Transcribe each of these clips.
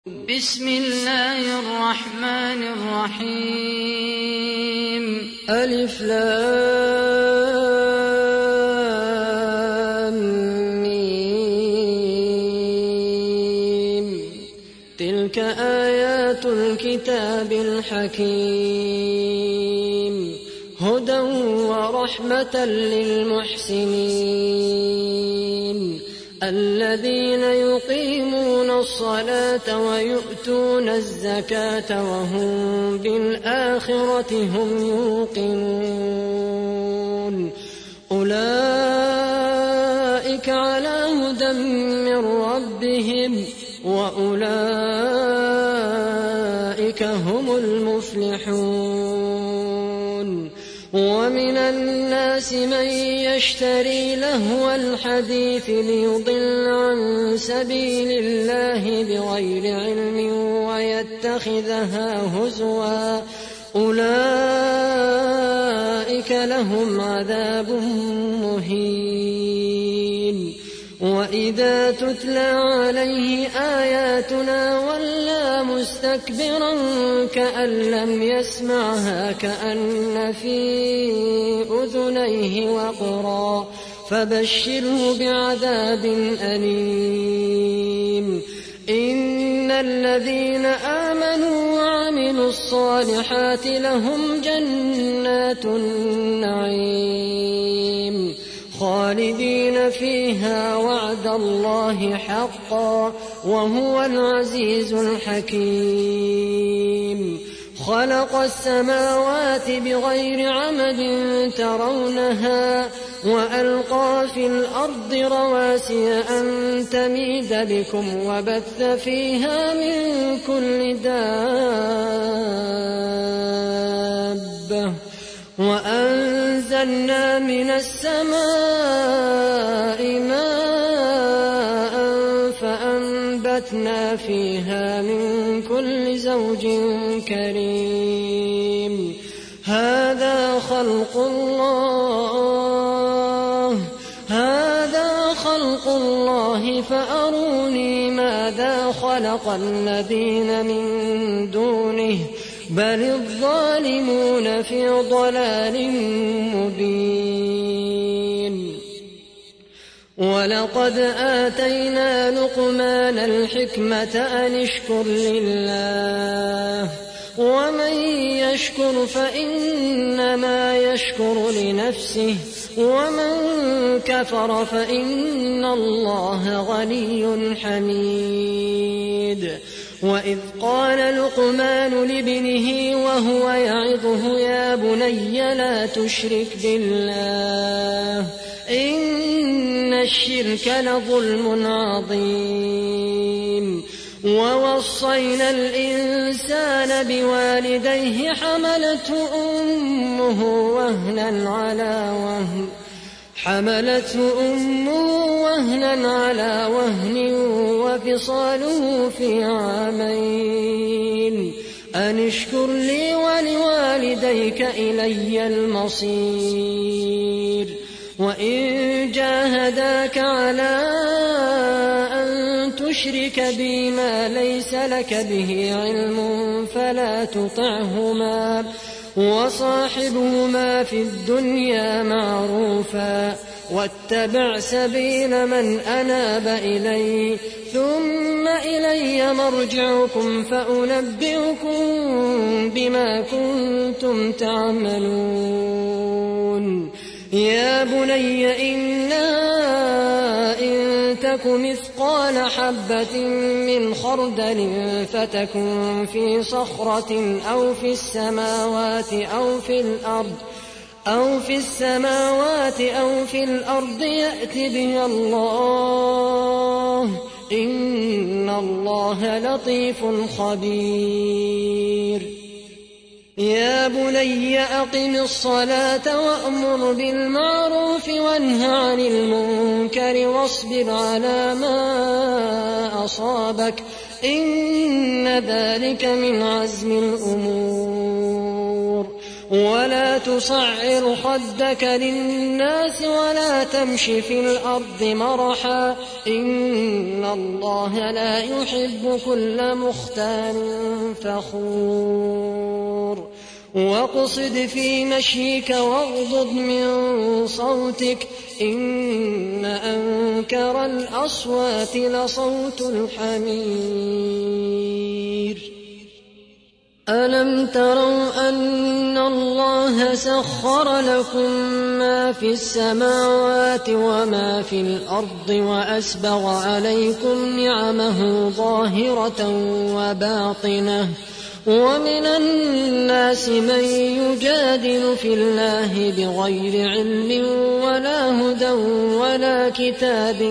بسم الله الرحمن الرحيم. ألف لام ميم. تلك آيات الكتاب الحكيم هدى ورحمة للمحسنين الذين يقيمون الصلاة ويؤتون الزكاة وهم بالآخرة هم يوقنون أولئك على هدى من ربهم وأولئك هم المفلحون. ومن الناس من يشتري لهو الحديث ليضل عن سبيل الله بغير علم ويتخذها هزوا أولئك لهم عذاب مهين. وإذا تتلى عليه آياتنا ولى مستكبرا كأن لم يسمعها كأن في أذنيه وقرا فبشره بعذاب أليم. إن الذين آمنوا وعملوا الصالحات لهم جنات النعيم خالدين فيها وعد الله حقا وهو العزيز الحكيم. خلق السماوات بغير عمد ترونها وألقى في الأرض رواسي أن تميد بكم وبث فيها من كل دابة وأنزلنا من السماء ماء فأنبتنا فيها من كل زوج كريم. هذا خلق الله فأروني ماذا خلق الذين من دونه بل الظالمون في ضلال مبين. ولقد آتينا لقمان الحكمة أن اشكر لله ومن يشكر فإنما يشكر لنفسه ومن كفر فإن الله غني حميد. وإذ قال لقمان لابنه وهو يعظه يا بني لا تشرك بالله إن الشرك لظلم عظيم. ووصينا الإنسان بوالديه حملته أمه وهنا على وهن وفصاله في عامين أن اشكر لي ولوالديك إلي المصير. وإن جاهداك على أن تشرك بي ما ليس لك به علم فلا تطعهما وصاحبهما في الدنيا معروفا واتبع سبيل من أناب إلي ثم إلي مرجعكم فأنبئكم بما كنتم تعملون. يا بني إن تك مثقال حبة من خردل فتكن في صخرة أو في السماوات أو في الأرض يأت بها الله إن الله لطيف خبير. يا بني أقم الصلاة وأمر بالمعروف وانه عن المنكر واصبر على ما أصابك إن ذلك من عزم الأمور. ولا تصعر خدك للناس ولا تمش في الأرض مرحا إن الله لا يحب كل مختال فخور واقصد في مشيك واغضض من صوتك إن أنكر الأصوات لصوت الحمير ألم تروا أن الله سخر لكم ما في السماوات وما في الأرض وأسبغ عليكم نعمه ظاهرة وباطنة ومن الناس من يجادل في الله بغير علم ولا هدى ولا كتاب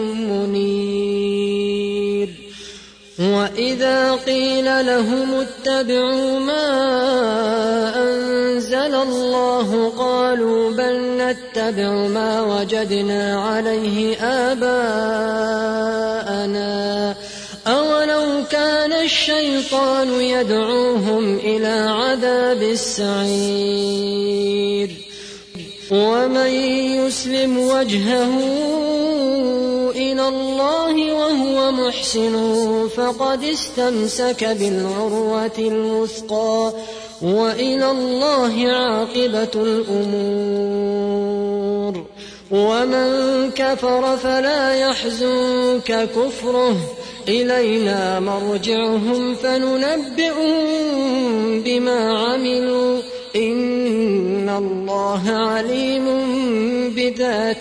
منير وإذا قيل لهم اتبعوا ما أنزل الله قالوا بل نتبع ما وجدنا عليه آباءنا أولو كان الشيطان يدعوهم إلى عذاب السعير ومن يسلم وجهه إلى الله وهو محسن فقد استمسك بالعروة الوثقى وإلى الله عاقبة الأمور ومن كفر فلا يحزنك كفره إلينا مرجعهم فننبئهم بما عملوا إن الله عليم بذات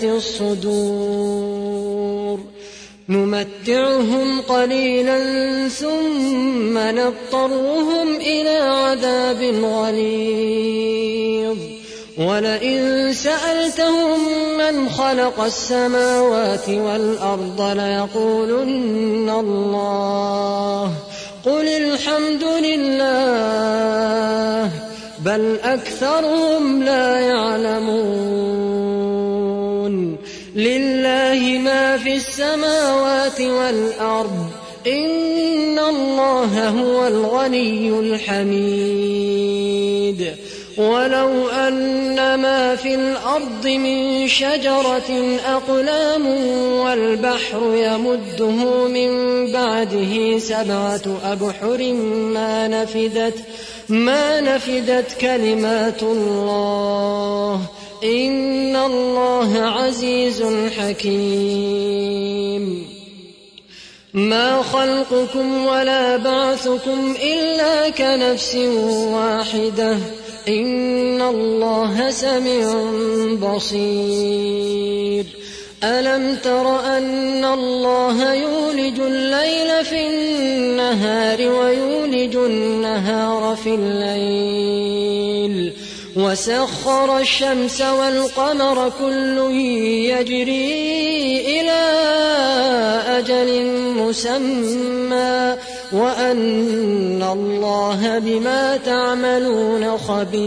الصدور نمتعهم قليلا ثم نضطرهم إلى عذاب غليظ ولئن سألتهم من خلق السماوات والأرض ليقولن الله قل الحمد لله بل أكثرهم لا يعلمون لله ما في السماوات والأرض إن الله هو الغني الحميد ولو أن ما في الأرض من شجرة أقلام والبحر يمده من بعده 7 أبحر ما نفدت كلمات الله إن الله عزيز حكيم ما خلقكم ولا بعثكم إلا كنفس واحدة إن الله سميع بصير ألم تر أن الله يولج الليل في النهار ويولج النهار في الليل وسخر الشمس والقمر كل يجري إلى أجل مسمى وأن الله بما تعملون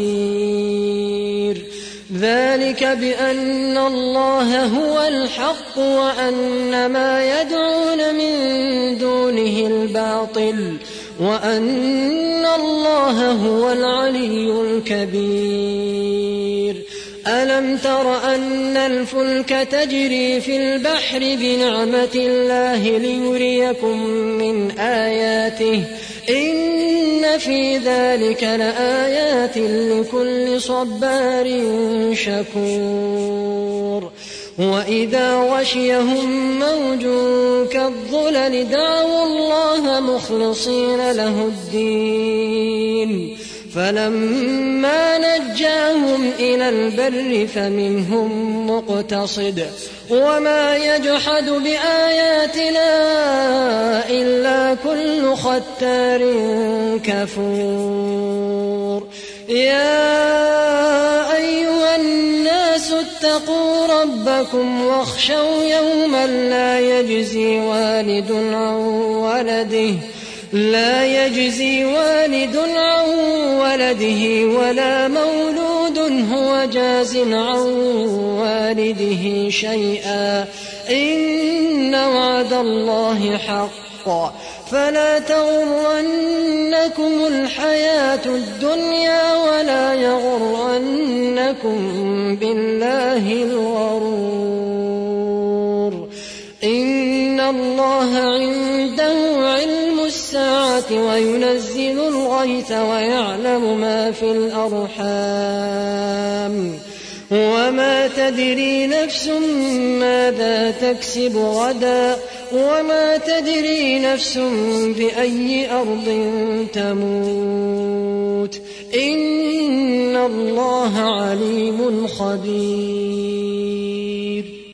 خبير ذلك بأن الله هو الحق وأن ما يدعون من دونه الباطل وأن الله هو العلي الكبير ألم تر أن الفلك تجري في البحر بنعمة الله ليريكم من آياته إن في ذلك لآيات لكل صبار شكور وإذا غشيهم موج كالظلل دعوا الله مخلصين له الدين فلما نجاهم إلى البر فمنهم مقتصد وما يجحد بآياتنا إلا كل ختار كفور يا أيها الناس اتقوا ربكم واخشوا يوما لا يجزي والد عن ولده ولا مولود هو جاز عن والده شيئا إن وعد الله حق فلا تغرنكم الحياة الدنيا ولا يغرنكم بالله الغرور إن الله عنده علم الساعة وينزل الغيث ويعلم ما في الأرحام وما تدري نفس ماذا تكسب غدا وما تدري نفس بأي أرض تموت إن الله عليم خبير